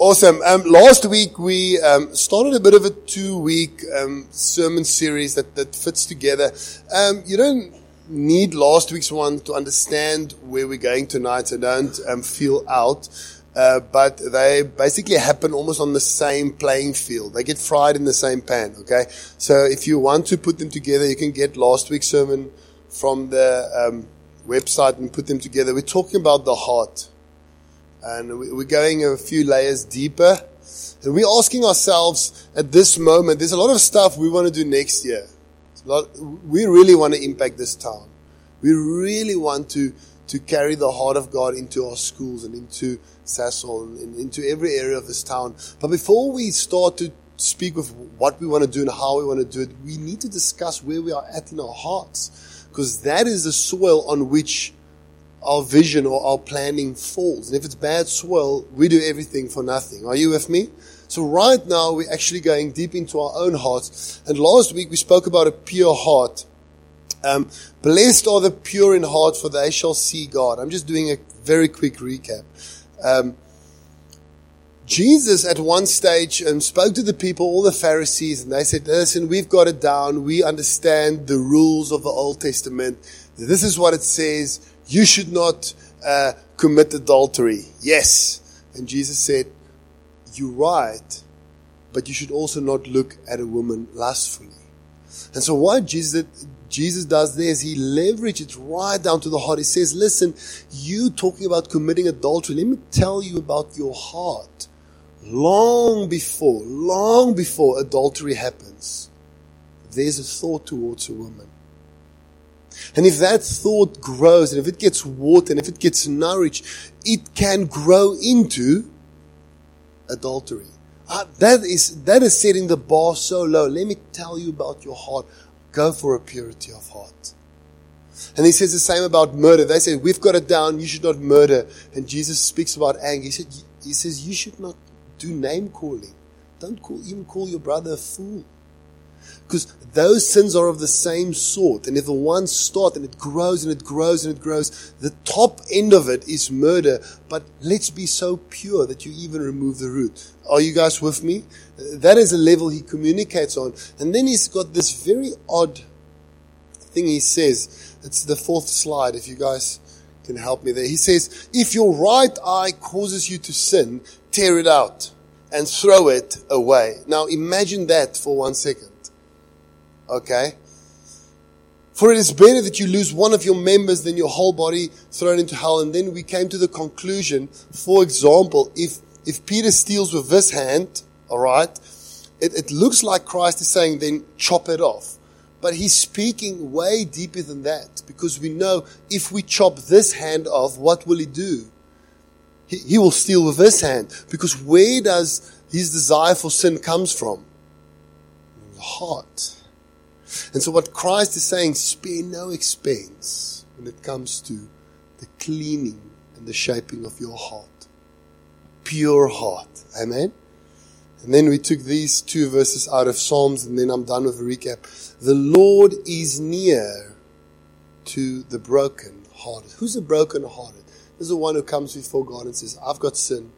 Awesome. Last week we started a bit of a 2-week sermon series that fits together. You don't need last week's one to understand where we're going tonight, so don't feel out. But they basically happen almost on the same playing field. They get fried in the same pan, okay? So if you want to put them together, you can get last week's sermon from the website and put them together. We're talking about the heart. And we're going a few layers deeper. And we're asking ourselves at this moment, there's a lot of stuff we want to do next year. We really want to impact this town. We really want to carry the heart of God into our schools and into Sasol and into every area of this town. But before we start to speak with what we want to do and how we want to do it, we need to discuss where we are at in our hearts. Because that is the soil on which our vision or our planning falls. And if it's bad soil, we do everything for nothing. Are you with me? So right now, we're actually going deep into our own hearts. And last week, we spoke about a pure heart. Blessed are the pure in heart, for they shall see God. I'm just doing a very quick recap. Jesus at one stage spoke to the people, all the Pharisees, and they said, listen, we've got it down. We understand the rules of the Old Testament. This is what it says. You should not commit adultery. Yes. And Jesus said, you're right, but you should also not look at a woman lustfully. And so what Jesus does there is he leverages it right down to the heart. He says, listen, you talking about committing adultery, let me tell you about your heart. Long before adultery happens, there's a thought towards a woman. And if that thought grows, and if it gets watered, and if it gets nourished, it can grow into adultery. That is setting the bar so low. Let me tell you about your heart. Go for a purity of heart. And he says the same about murder. They say, we've got it down, you should not murder. And Jesus speaks about anger. He says, you should not do name calling. Don't even call your brother a fool. Because those sins are of the same sort. And if the one starts and it grows and it grows and it grows, the top end of it is murder. But let's be so pure that you even remove the root. Are you guys with me? That is a level he communicates on. And then he's got this very odd thing he says. It's the 4th slide, if you guys can help me there. He says, if your right eye causes you to sin, tear it out and throw it away. Now imagine that for 1 second. Okay? For it is better that you lose one of your members than your whole body thrown into hell. And then we came to the conclusion, for example, if Peter steals with this hand, alright, it looks like Christ is saying, then chop it off. But he's speaking way deeper than that. Because we know if we chop this hand off, what will he do? He will steal with this hand. Because where does his desire for sin comes from? In the heart. And so what Christ is saying, spare no expense when it comes to the cleaning and the shaping of your heart. Pure heart. Amen? And then we took these 2 verses out of Psalms, and then I'm done with a recap. The Lord is near to the broken-hearted. Who's the broken-hearted? This is the one who comes before God and says, I've got sin.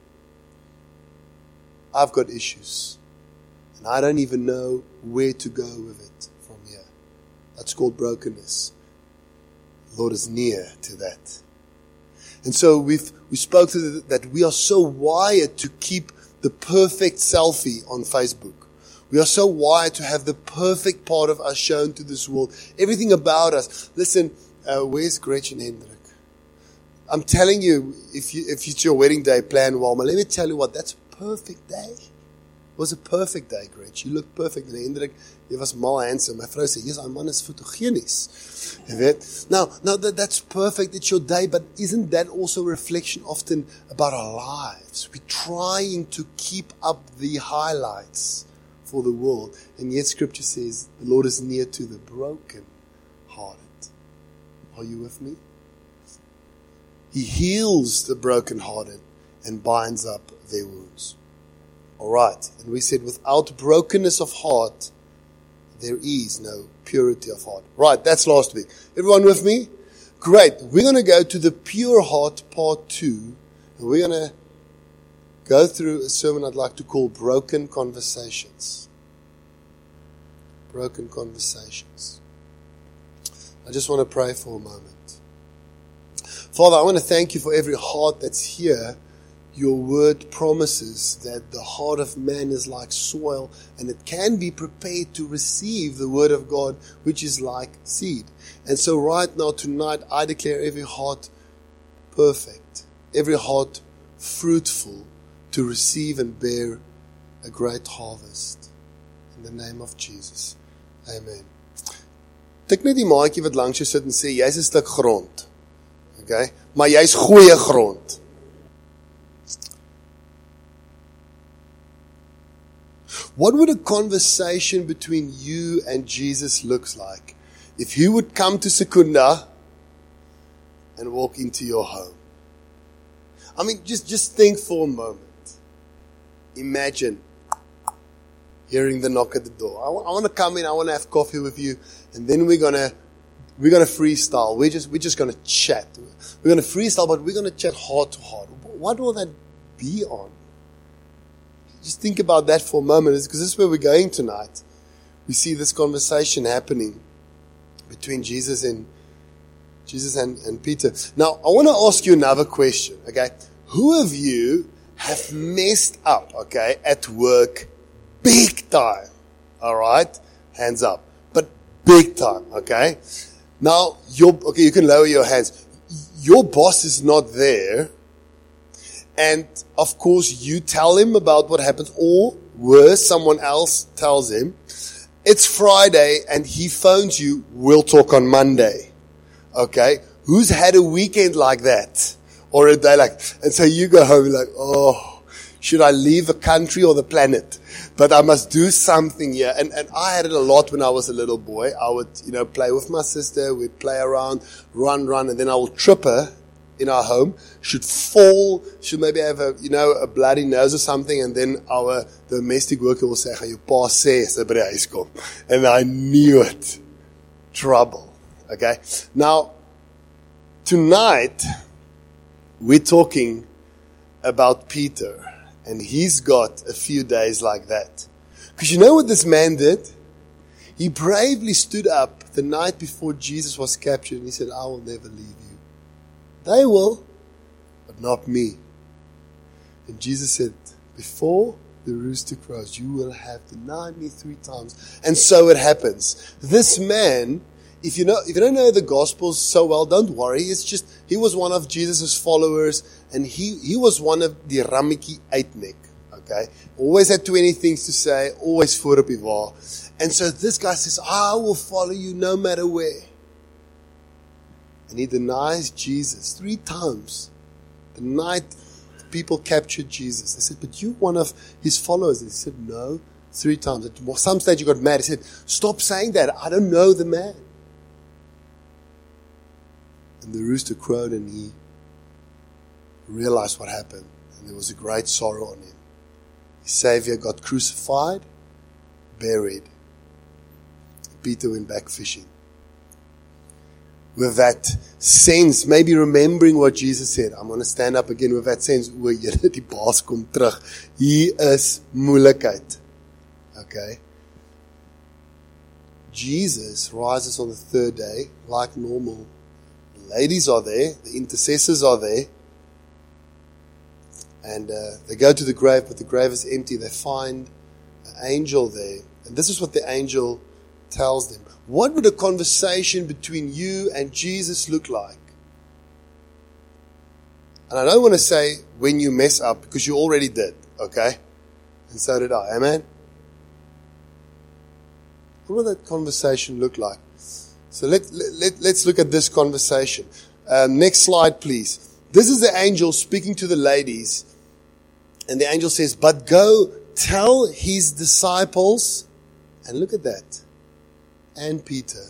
I've got issues. And I don't even know where to go with it. That's called brokenness. The Lord is near to that. And so we spoke to that we are so wired to keep the perfect selfie on Facebook. We are so wired to have the perfect part of us shown to this world. Everything about us. Listen, where's Gretchen Hendrik? I'm telling you, if it's your wedding day, plan well. But let me tell you what, that's a perfect day. It was a perfect day, Gretch. You look perfect. En Hendrik, jy was mal handsome. My vrou sê, yes, our man is photogenies. You weet? Now that's perfect. It's your day. But isn't that also a reflection often about our lives? We're trying to keep up the highlights for the world. And yet Scripture says the Lord is near to the broken hearted. Are you with me? He heals the broken hearted and binds up their wounds. All right. And we said without brokenness of heart, there is no purity of heart. Right. That's last week. Everyone with me? Great. We're going to go to the pure heart part 2. And we're going to go through a sermon I'd like to call Broken Conversations. Broken Conversations. I just want to pray for a moment. Father, I want to thank you for every heart that's here. Your word promises that the heart of man is like soil, and it can be prepared to receive the word of God, which is like seed. And so right now, tonight, I declare every heart perfect, every heart fruitful to receive and bear a great harvest. In the name of Jesus. Amen. Tik net die maatjie wat langs jou sit en sê, jy's 'n stuk grond. Okay? Maar jy's goeie grond. What would a conversation between you and Jesus look like if he would come to Secunda and walk into your home? I mean, just think for a moment. Imagine hearing the knock at the door. I want to come in, I want to have coffee with you, and then we're gonna freestyle. We're just gonna chat. We're gonna freestyle, but we're gonna chat heart to heart. What will that be on? Just think about that for a moment, because this is where we're going tonight. We see this conversation happening between Jesus and Peter. Now, I want to ask you another question, okay? Who of you have messed up, okay, at work big time? All right? Hands up. But big time, okay? Now, you can lower your hands. Your boss is not there. And, of course, you tell him about what happens, or worse, someone else tells him. It's Friday, and he phones you, we'll talk on Monday. Okay? Who's had a weekend like that? Or a day like, and so you go home, you're like, oh, should I leave the country or the planet? But I must do something here. And I had it a lot when I was a little boy. I would, play with my sister, we'd play around, run, and then I would trip her in our home, should fall, should maybe have a bloody nose or something, and then our domestic worker will say, "Jou pa sê as hy by die huis kom." And I knew it. Trouble. Okay? Now, tonight, we're talking about Peter, and he's got a few days like that. Because you know what this man did? He bravely stood up the night before Jesus was captured, and he said, "I will never leave you. They will, but not me." And Jesus said, "Before the rooster crows, you will have denied me 3 times. And so it happens. This man, if you don't know the Gospels so well, don't worry. It's just, he was one of Jesus' followers, and he was one of the Ramiki Uitnek. Okay? Always had 20 things to say, always voor op die wa. And so this guy says, "I will follow you no matter where." And he denies Jesus 3 times. The night the people captured Jesus, they said, "But you're one of his followers." And he said, "No," 3 times. At some stage he got mad. He said, "Stop saying that. I don't know the man." And the rooster crowed, and he realized what happened. And there was a great sorrow on him. His Savior got crucified, buried. Peter went back fishing. With that sense, maybe remembering what Jesus said. I'm going to stand up again with that sense. O, julle, die baas kom terug. Hier is moeilikheid. Okay? Jesus rises on the 3rd day, like normal. The ladies are there. The intercessors are there. And they go to the grave, but the grave is empty. They find an angel there. And this is what the angel tells them. What would a conversation between you and Jesus look like? And I don't want to say when you mess up, because you already did, okay? And so did I, amen? What would that conversation look like? So let's look at this conversation. Next slide, please. This is the angel speaking to the ladies. And the angel says, "But go tell his disciples," and look at that, and Peter,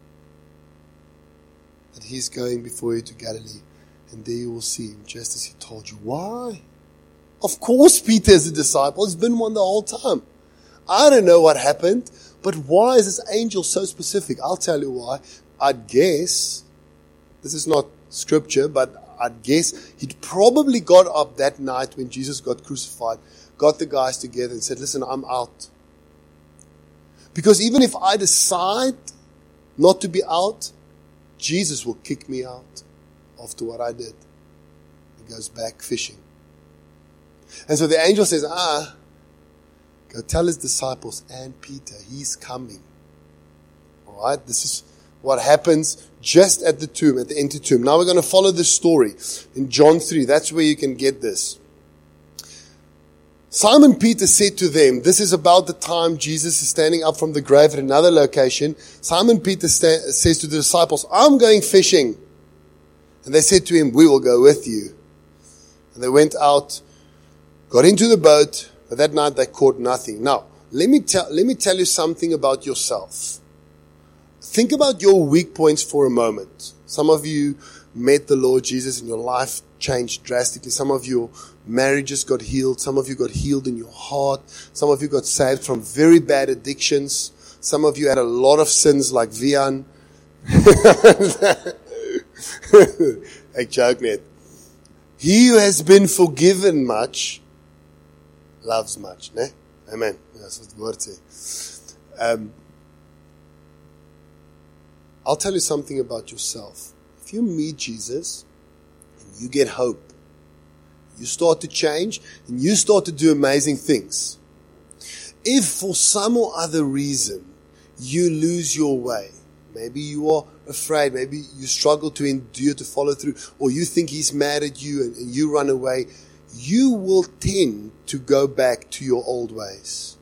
that he's going before you to Galilee, and there you will see him just as he told you. Why? Of course Peter is a disciple. He's been one the whole time. I don't know what happened, but why is this angel so specific? I'll tell you why. I guess, this is not scripture, but I'd guess he'd probably got up that night when Jesus got crucified, got the guys together and said, listen, I'm out. Because even if I decide not to be out, Jesus will kick me out after what I did. He goes back fishing. And so the angel says, go tell his disciples and Peter, he's coming. All right, this is what happens just at the tomb, at the empty tomb. Now we're going to follow this story in John 3. That's where you can get this. Simon Peter said to them, this is about the time Jesus is standing up from the grave at another location. Simon Peter says to the disciples, I'm going fishing. And they said to him, we will go with you. And they went out, got into the boat, but that night they caught nothing. Now, let me tell you something about yourself. Think about your weak points for a moment. Some of you met the Lord Jesus and your life changed drastically. Some of your marriages got healed. Some of you got healed in your heart. Some of you got saved from very bad addictions. Some of you had a lot of sins like Vian. Hey, joke net. He who has been forgiven much loves much. Ne? Amen. That's what the word says. I'll tell you something about yourself. If you meet Jesus and you get hope, you start to change and you start to do amazing things. If for some or other reason you lose your way, maybe you are afraid, maybe you struggle to endure, to follow through, or you think he's mad at you and you run away, you will tend to go back to your old ways.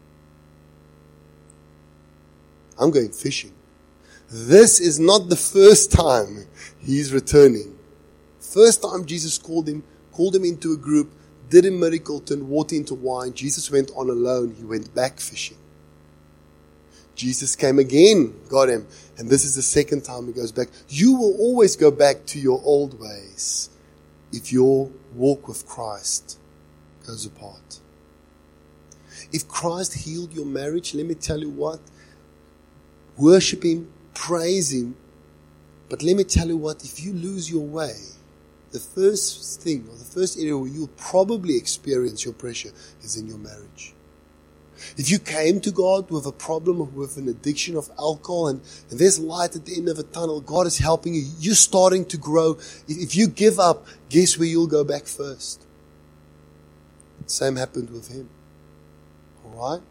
I'm going fishing. This is not the first time he's returning. First time Jesus called him into a group, did a miracle, turned water into wine. Jesus went on alone. He went back fishing. Jesus came again, got him. And this is the second time he goes back. You will always go back to your old ways if your walk with Christ goes apart. If Christ healed your marriage, let me tell you what. Worship him, praise him. But let me tell you what, if you lose your way, the first thing or the first area where you'll probably experience your pressure is in your marriage. If you came to God with a problem, with an addiction of alcohol, and there's light at the end of a tunnel, God is helping you, you're starting to grow. If you give up, guess where you'll go back first? Same happened with him. Alright?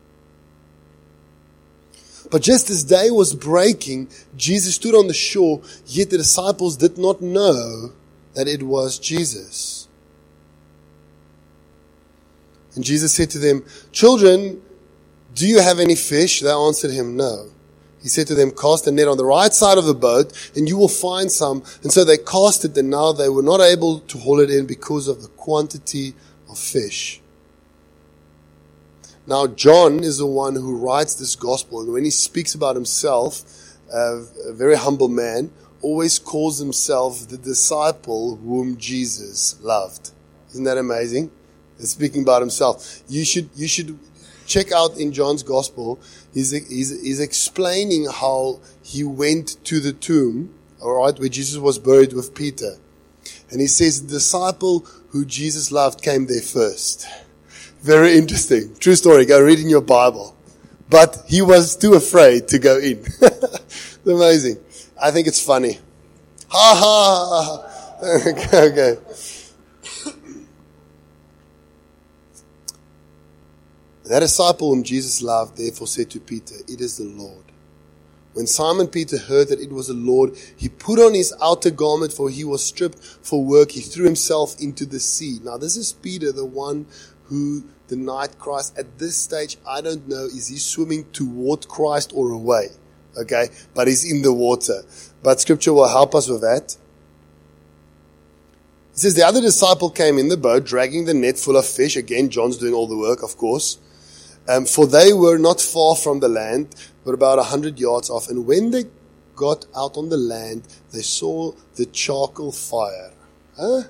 But just as day was breaking, Jesus stood on the shore, yet the disciples did not know that it was Jesus. And Jesus said to them, children, do you have any fish? They answered him, no. He said to them, cast a net on the right side of the boat, and you will find some. And so they cast it, and now they were not able to haul it in because of the quantity of fish. Now, John is the one who writes this gospel, and when he speaks about himself, a very humble man, always calls himself the disciple whom Jesus loved. Isn't that amazing? He's speaking about himself. You should check out in John's gospel. He's explaining how he went to the tomb, all right, where Jesus was buried with Peter. And he says the disciple who Jesus loved came there first. Very interesting. True story. Go read in your Bible. But he was too afraid to go in. It's amazing. I think it's funny. Ha ha. Okay. That disciple whom Jesus loved therefore said to Peter, it is the Lord. When Simon Peter heard that it was the Lord, he put on his outer garment, for he was stripped for work. He threw himself into the sea. Now this is Peter, the one who denied Christ. At this stage, I don't know, is he swimming toward Christ or away? Okay, but he's in the water. But scripture will help us with that. It says the other disciple came in the boat, dragging the net full of fish. Again, John's doing all the work, of course. For they were not far from the land, but about 100 yards off. And when they got out on the land, they saw the charcoal fire. Huh?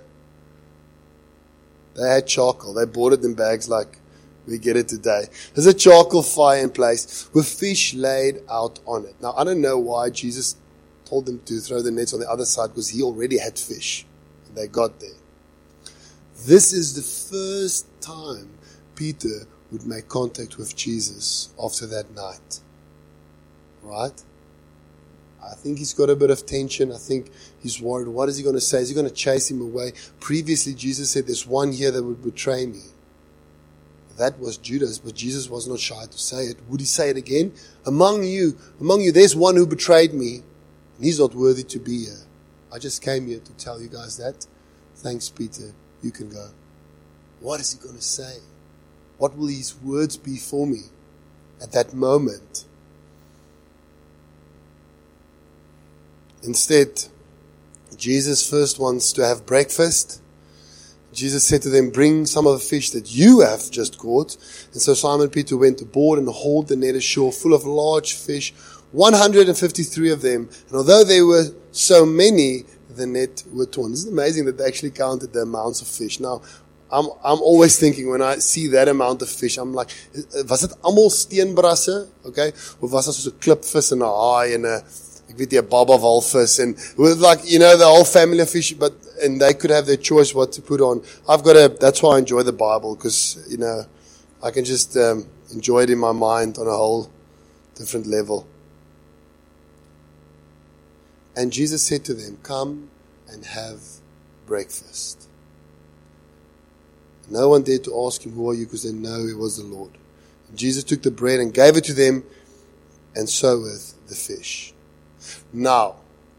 They had charcoal. They bought it in bags like we get it today. There's a charcoal fire in place with fish laid out on it. Now, I don't know why Jesus told them to throw the nets on the other side, because he already had fish. They got there. This is the first time Peter would make contact with Jesus after that night. Right? I think he's got a bit of tension. I think he's worried. What is he going to say? Is he going to chase him away? Previously, Jesus said, there's one here that would betray me. That was Judas, but Jesus was not shy to say it. Would he say it again? Among you, there's one who betrayed me, and he's not worthy to be here. I just came here to tell you guys that. Thanks, Peter. You can go. What is he going to say? What will his words be for me at that moment? Instead, Jesus first wants to have breakfast. Jesus said to them, bring some of the fish that you have just caught. And so Simon Peter went aboard and hauled the net ashore full of large fish, 153 of them. And although there were so many, the net were torn. This is amazing that they actually counted the amounts of fish. Now, I'm always thinking when I see that amount of fish, I'm like, was it almal steenbrasse? Okay? Of was it soos 'n klipvis en 'n haai en 'n ek weet nie, 'n baba walvis and with like, the whole family of fish, and they could have their choice what to put on. That's why I enjoy the Bible, because, I can just enjoy it in my mind on a whole different level. And Jesus said to them, come and have breakfast. No one dared to ask him, who are you? Because they know it was the Lord. And Jesus took the bread and gave it to them, and so with the fish. Now,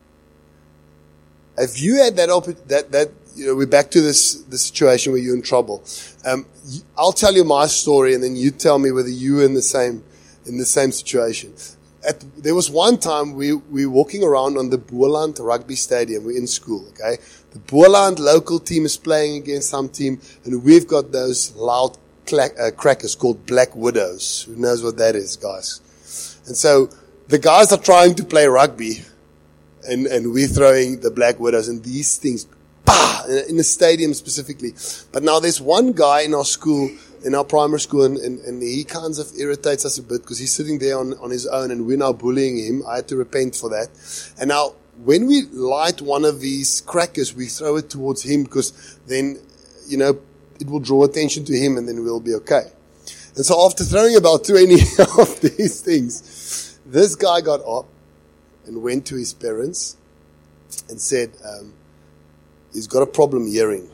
if you had we're back to the situation where you're in trouble. I'll tell you my story, and then you tell me whether you were in the same situation. There was one time we were walking around on the Boland rugby stadium. We're in school, okay? The Boland local team is playing against some team, and we've got those loud crackers called Black Widows. Who knows what that is, guys? And so the guys are trying to play rugby, and we're throwing the Black Widows, and these things, in the stadium specifically. But now there's one guy in our school, in our primary school, and he kind of irritates us a bit because he's sitting there on his own, and we're now bullying him. I had to repent for that. And now, when we light one of these crackers, we throw it towards him because then, it will draw attention to him, and then we'll be okay. And so after throwing about 20 of these things, this guy got up and went to his parents and said, he's got a problem hearing,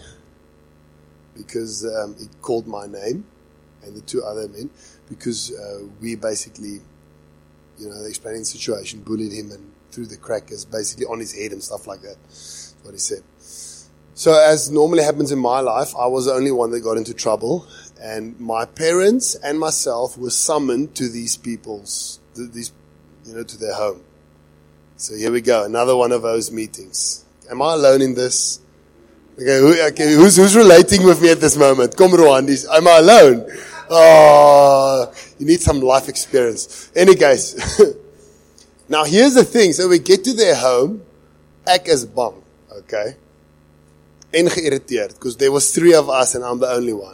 because he called my name and the two other men, because we basically, explaining the situation, bullied him and threw the crackers basically on his head and stuff like that. That's what he said. So as normally happens in my life, I was the only one that got into trouble, and my parents and myself were summoned to these people's, to their home. So here we go, another one of those meetings. Am I alone in this? Okay, who's relating with me at this moment? Kom Rohan, am I alone? Oh, you need some life experience. Any case, now here's the thing. So we get to their home, ek is bang, okay? En geïrriteerd, because there was 3 of us and I'm the only one.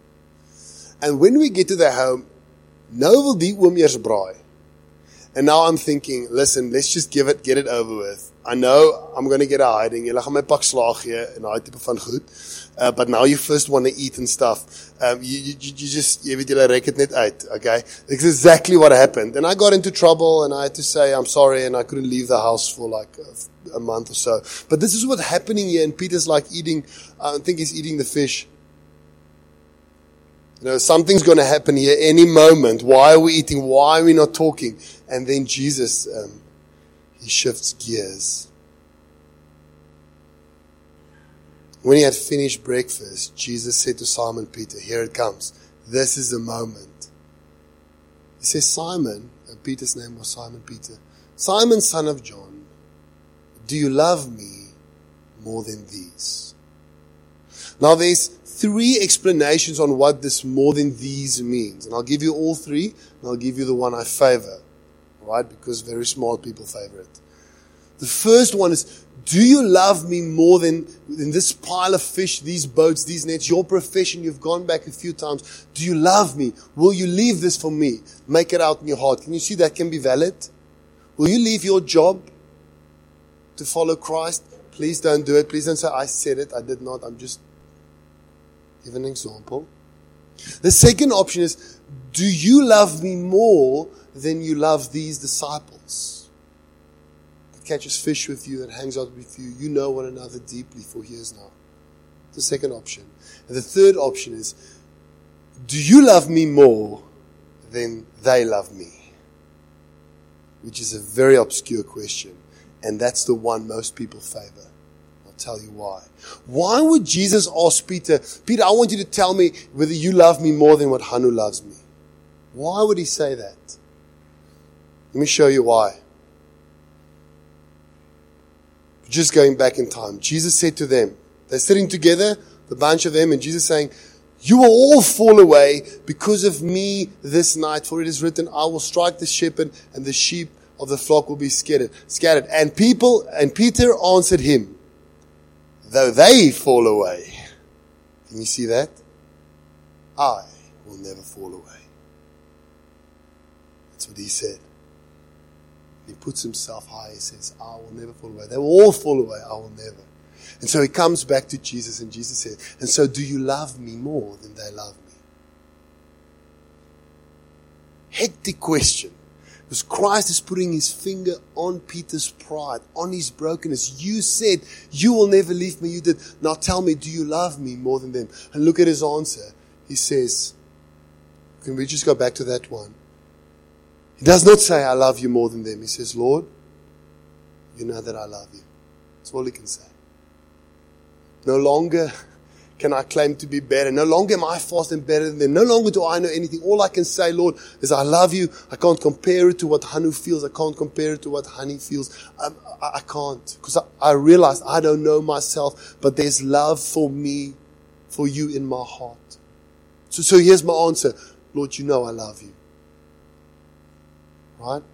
And when we get to their home, nou wil die oom eers braai. And now I'm thinking, listen, let's just get it over with. I know I'm going to get a hiding. Julle gaan my pak slaag gee en daai tipe van goed. But now you first want to eat and stuff. You just, jy weet, julle rek het net uit, okay? That's exactly what happened. And I got into trouble, and I had to say I'm sorry, and I couldn't leave the house for like a month or so. But this is what's happening here, and Peter's like eating, I think he's eating the fish. Something's going to happen here any moment. Why are we eating? Why are we not talking? And then Jesus, he shifts gears. When he had finished breakfast, Jesus said to Simon Peter, here it comes. This is the moment. He says, Simon, and Peter's name was Simon Peter, Simon, son of John, do you love me more than these? Now there's 3 explanations on what this more than these means. And I'll give you all 3, and I'll give you the one I favor. Right? Because very smart people favor it. The first one is, do you love me more than this pile of fish, these boats, these nets, your profession, you've gone back a few times. Do you love me? Will you leave this for me? Make it out in your heart. Can you see that can be valid? Will you leave your job to follow Christ? Please don't do it. Please don't say, I said it. I did not. I'm just giving an example. The second option is, do you love me more than you love these disciples? That catches fish with you, that hangs out with you. You know one another deeply for years now. The second option. And the third option is, do you love me more than they love me? Which is a very obscure question. And that's the one most people favor. I'll tell you why. Why would Jesus ask Peter, Peter, I want you to tell me whether you love me more than what Hanu loves me? Why would he say that? Let me show you why. Just going back in time. Jesus said to them, they're sitting together, the bunch of them, and Jesus saying, you will all fall away because of me this night, for it is written, I will strike the shepherd and the sheep of the flock will be scattered. And Peter answered him, though they fall away. Can you see that? I will never fall away. That's what he said. He puts himself high. He says, I will never fall away. They will all fall away. I will never. And so he comes back to Jesus, and Jesus said, and so do you love me more than they love me? Hectic question. Because Christ is putting his finger on Peter's pride, on his brokenness. You said, you will never leave me. You did. Now tell me, do you love me more than them? And look at his answer. He says, can we just go back to that one? He does not say, I love you more than them. He says, Lord, you know that I love you. That's all he can say. No longer can I claim to be better. No longer am I fasting better than them. No longer do I know anything. All I can say, Lord, is I love you. I can't compare it to what Hanu feels. I can't compare it to what Honey feels. I can't. Because I realize I don't know myself, but there's love for me, for you in my heart. So here's my answer. Lord, you know I love you. Right?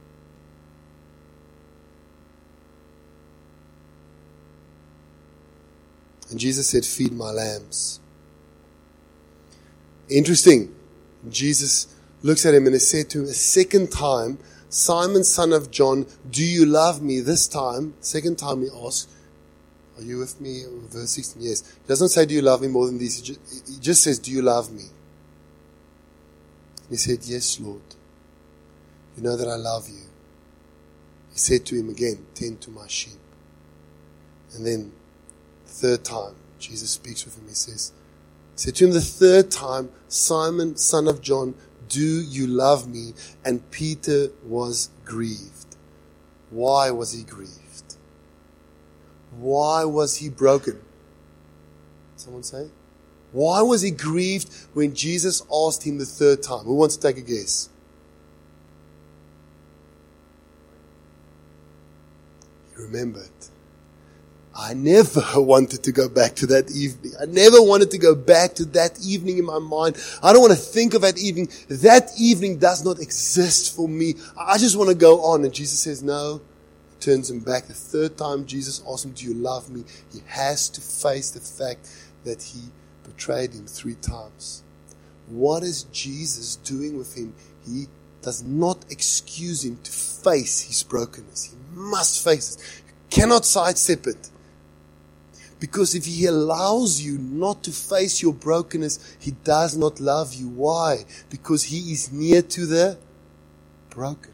And Jesus said, feed my lambs. Interesting. Jesus looks at him and he said to him a second time, Simon, son of John, do you love me? This time, second time he asks, are you with me? Verse 16, yes. He doesn't say, do you love me more than these? He just says, do you love me? And he said, yes, Lord. You know that I love you. He said to him again, tend to my sheep. And then third time, Jesus speaks with him. He said to him the third time, Simon, son of John, do you love me? And Peter was grieved. Why was he grieved? Why was he broken? Someone say? Why was he grieved when Jesus asked him the third time? Who wants to take a guess? He remembered. I never wanted to go back to that evening. I never wanted to go back to that evening in my mind. I don't want to think of that evening. That evening does not exist for me. I just want to go on. And Jesus says, no. He turns him back. The third time Jesus asks him, do you love me? He has to face the fact that he betrayed him 3 times. What is Jesus doing with him? He does not excuse him to face his brokenness. He must face it. You cannot sidestep it. Because if he allows you not to face your brokenness, he does not love you. Why? Because he is near to the broken.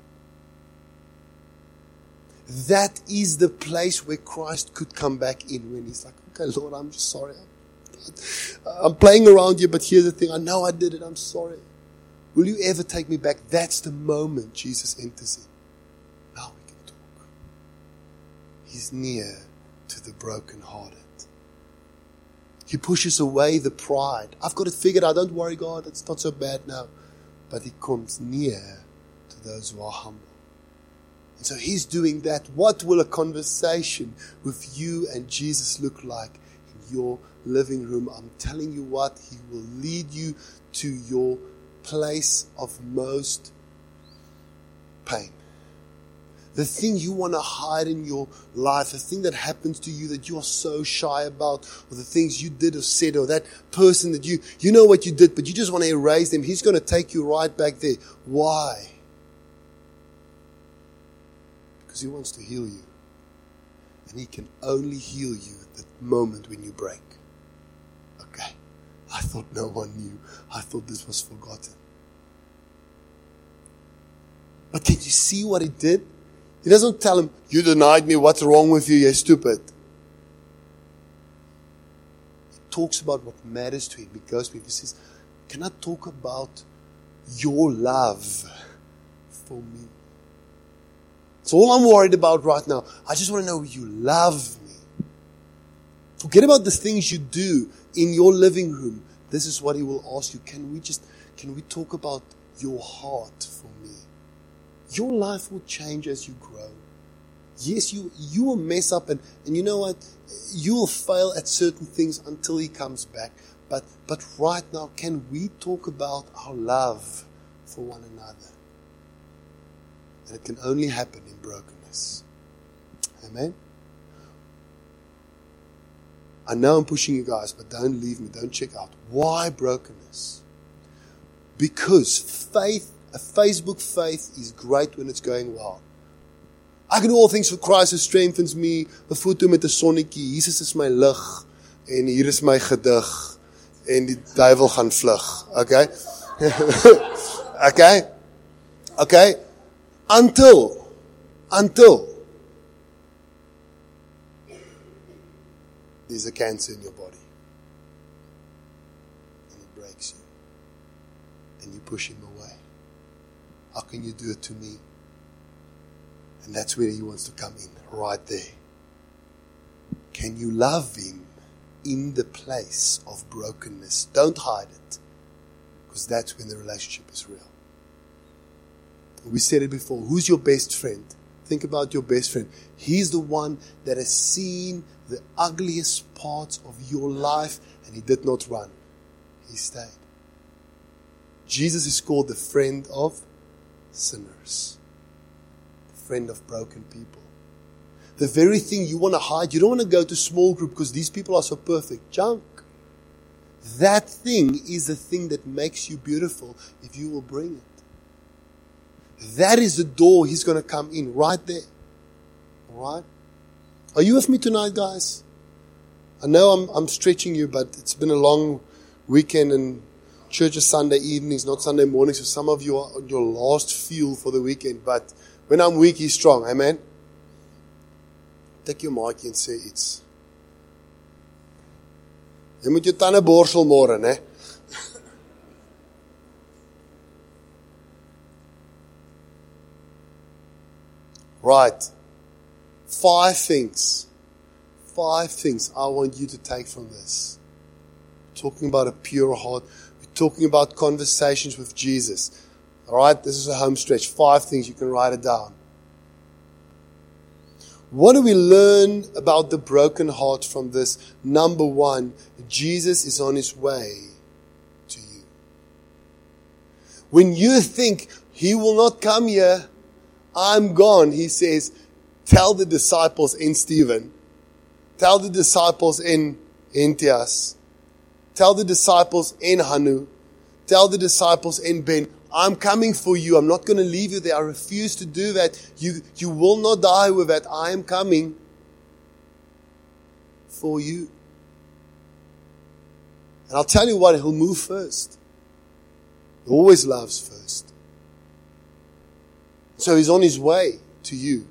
That is the place where Christ could come back in when he's like, okay, Lord, I'm just sorry. I'm playing around here, but here's the thing. I know I did it. I'm sorry. Will you ever take me back? That's the moment Jesus enters in. Now we can talk. He's near to the brokenhearted. He pushes away the pride. I've got it figured out. Don't worry, God. It's not so bad now. But he comes near to those who are humble. And so he's doing that. What will a conversation with you and Jesus look like in your living room? I'm telling you what, he will lead you to your place of most pain. The thing you want to hide in your life, the thing that happens to you that you are so shy about, or the things you did or said, or that person that you know what you did, but you just want to erase them. He's going to take you right back there. Why? Because he wants to heal you. And He can only heal you at the moment when you break. Okay. I thought no one knew. I thought this was forgotten. But can you see what He did? He doesn't tell him, you denied me, what's wrong with you, you're stupid. He talks about what matters to him. He goes to him, he says, can I talk about your love for me? It's all I'm worried about right now. I just want to know you love me. Forget about the things you do in your living room. This is what He will ask you. Can we talk about your heart for me? Your life will change as you grow. Yes, you will mess up and you know what? You will fail at certain things until He comes back. But right now, can we talk about our love for one another? And it can only happen in brokenness. Amen? I know I'm pushing you guys, but don't leave me. Don't check out. Why brokenness? Because faith, a Facebook faith, is great when it's going well. I can do all things for Christ who strengthens me. 'n foto met 'n sonnetjie. Jesus is my lig en hier is my gedig en die duiwel gaan vlug. Okay? Okay? Until there's a cancer in your body and it breaks you and you push Him away. How can you do it to me? And that's where He wants to come in, right there. Can you love Him in the place of brokenness? Don't hide it, because that's when the relationship is real. We said it before. Who's your best friend? Think about your best friend. He's the one that has seen the ugliest parts of your life and He did not run. He stayed. Jesus is called the friend of sinners. The friend of broken people. The very thing you want to hide, you don't want to go to small group because these people are so perfect. Junk. That thing is the thing that makes you beautiful if you will bring it. That is the door He's going to come in, right there. Alright? Are you with me tonight, guys? I know I'm stretching you, but it's been a long weekend and church is Sunday evenings, not Sunday mornings, so some of you are on your last fuel for the weekend, but when I'm weak, He's strong. Amen? Tik jou maatjie en sê iets. Jy moet jou tande borsel môre, né? Right. 5 things I want you to take from this. We're talking about a pure heart. We're talking about conversations with Jesus. Alright, this is a home stretch. 5 things, you can write it down. What do we learn about the broken heart from this? Number 1, Jesus is on His way to you. When you think He will not come here, I'm gone, He says, tell the disciples in Stephen, tell the disciples in Tias, tell the disciples in Hanu, tell the disciples in Ben, I'm coming for you. I'm not going to leave you there. I refuse to do that. You will not die with that. I am coming for you. And I'll tell you what, He'll move first. He always loves first. So He's on His way to you.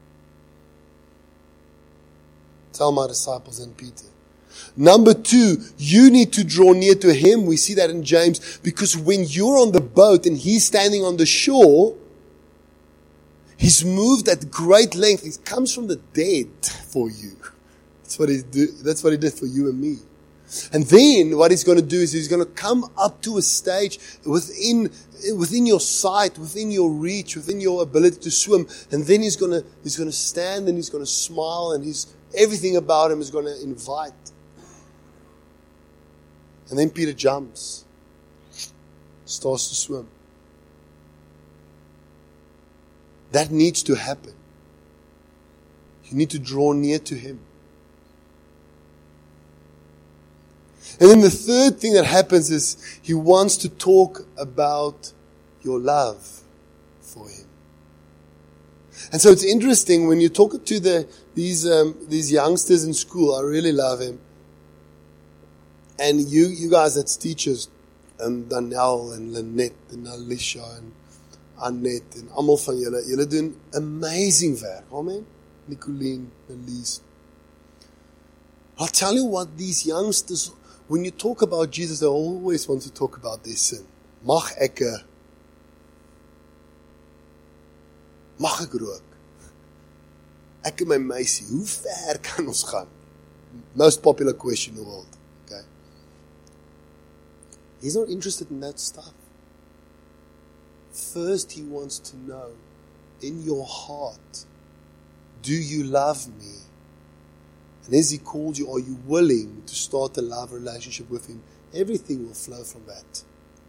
Tell my disciples and Peter. Number 2, you need to draw near to Him. We see that in James. Because when you're on the boat and He's standing on the shore, He's moved at great length. He comes from the dead for you. That's what He did for you and me. And then what He's going to do is He's going to come up to a stage within your sight, within your reach, within your ability to swim. And then He's going to stand and He's going to smile and everything about Him is going to invite. And then Peter jumps, starts to swim. That needs to happen. You need to draw near to Him. And then the third thing that happens is He wants to talk about your love for Him. And so it's interesting when you talk to these youngsters in school. I really love him. And you guys that's teachers, Danielle and Lynette and Alicia and Annette en almal van julle doen amazing werk. Amen. Nicoline, Elise. I'll tell you what, these youngsters, when you talk about Jesus, they always want to talk about their sin. Mag ek rook? Ek en my meisie, hoe ver kan ons gaan? Most popular question in the world. Okay. He's not interested in that stuff. First, he wants to know, in your heart, do you love me? And as he called you, are you willing to start a love relationship with him? Everything will flow from that.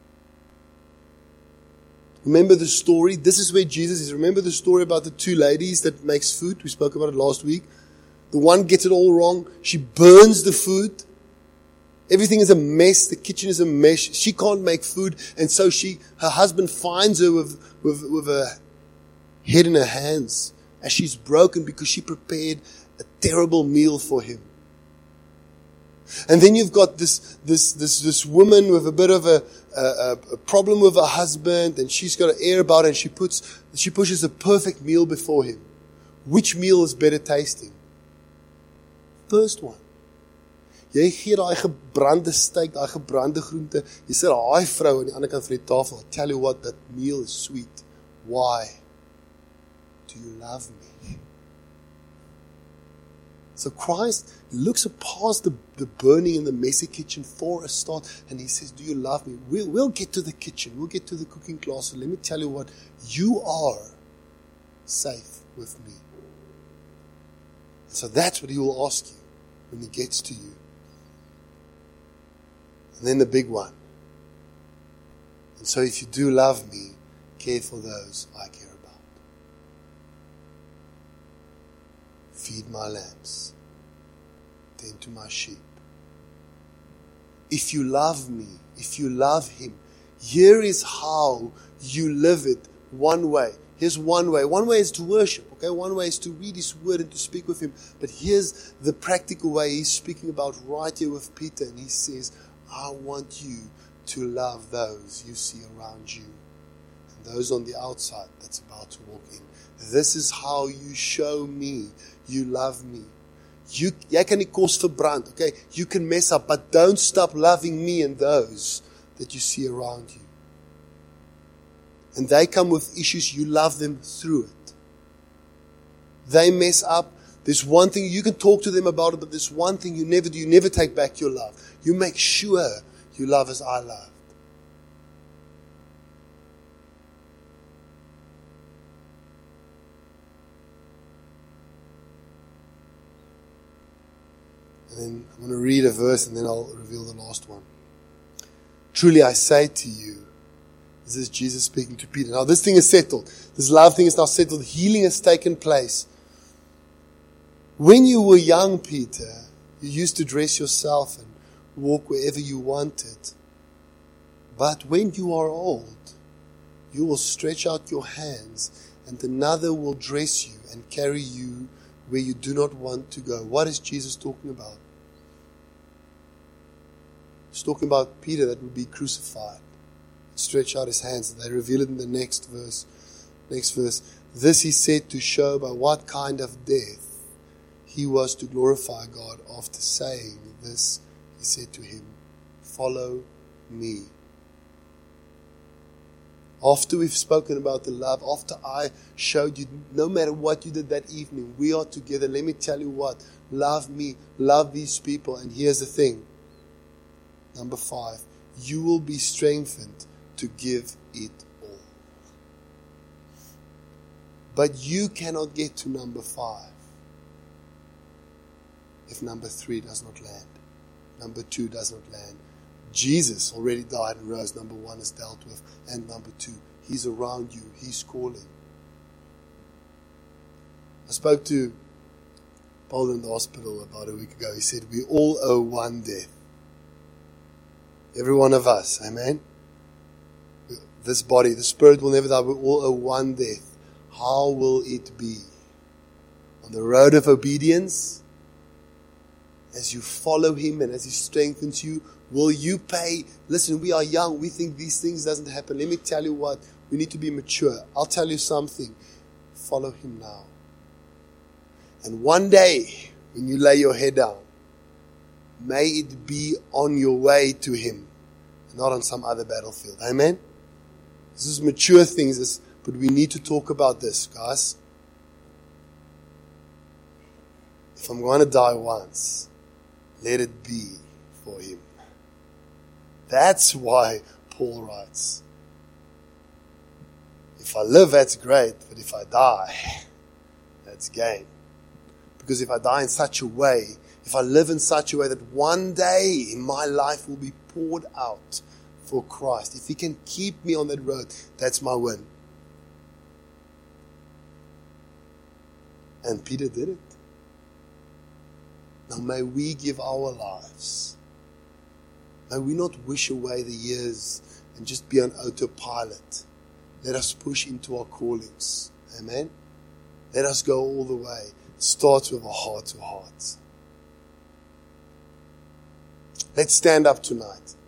Remember the story? This is where Jesus is. Remember the story about the two ladies that makes food? We spoke about it last week. The one gets it all wrong. She burns the food. Everything is a mess. The kitchen is a mess. She can't make food. And so her husband finds her with her head in her hands as she's broken because she prepared a terrible meal for him. And then you've got this woman with a bit of a problem with her husband, and she's got an air about it, and she pushes a perfect meal before him. Which meal is better tasting? First one. Jy gee daai gebrande steak, daai gebrande groente, jy sit daai vrou aan die ander kant van die tafel. I tell you what, that meal is sweet. Why? Do you love me? So Christ looks past the burning and the messy kitchen for a start, and he says, do you love me? We'll get to the kitchen. We'll get to the cooking class. Let me tell you what, you are safe with me. So that's what he will ask you when he gets to you. And then the big one. And so if you do love me, care for those I care about. Feed my lambs. Tend to my sheep. If you love me, if you love him, here is how you live it one way. Here's one way. One way is to worship, okay? One way is to read his word and to speak with him. But here's the practical way he's speaking about right here with Peter. And he says, I want you to love those you see around you. And those on the outside that's about to walk in. This is how you show me you love me. Jy kan nie kos verbrand, okay? You can mess up, but don't stop loving me and those that you see around you. And they come with issues, you love them through it. They mess up. There's one thing, you can talk to them about it, but there's one thing you never do. You never take back your love. You make sure you love as I loved. And then I'm going to read a verse and then I'll reveal the last one. Truly I say to you, this is Jesus speaking to Peter. Now this thing is settled. This love thing is now settled. Healing has taken place. When you were young, Peter, you used to dress yourself and walk wherever you wanted. But when you are old, you will stretch out your hands and another will dress you and carry you where you do not want to go. What is Jesus talking about? He's talking about Peter that would be crucified. Stretch out his hands. And they reveal it in the next verse. This he said to show by what kind of death he was to glorify God. After saying this, he said to him, follow me. After we've spoken about the love, after I showed you, no matter what you did that evening, we are together. Let me tell you what, love me, love these people. And here's the thing. Number 5, you will be strengthened to give it all. But you cannot get to number 5 if number 3 does not land. Number 2 does not land. Jesus already died and rose. Number 1 is dealt with. And number 2, he's around you. He's calling. I spoke to Paul in the hospital about a week ago. He said, we all owe one death. Every one of us. Amen? This body, the spirit will never die. We all owe one death. how will it be? On the road of obedience, as you follow Him and as He strengthens you, will you pay? Listen, we are young. We think these things doesn't happen. Let me tell you what. We need to be mature. I'll tell you something. Follow Him now. And one day, when you lay your head down, may it be on your way to Him, not on some other battlefield. Amen? This is mature things, but we need to talk about this, guys. If I'm going to die once, let it be for Him. That's why Paul writes, if I live, that's great, but if I die, that's gain. Because if I die in such a way, if I live in such a way that one day in my life will be poured out for Christ, if He can keep me on that road, that's my win. And Peter did it. Now may we give our lives. May we not wish away the years and just be on autopilot. Let us push into our callings. Amen? Let us go all the way. It starts with a heart to heart. Let's stand up tonight.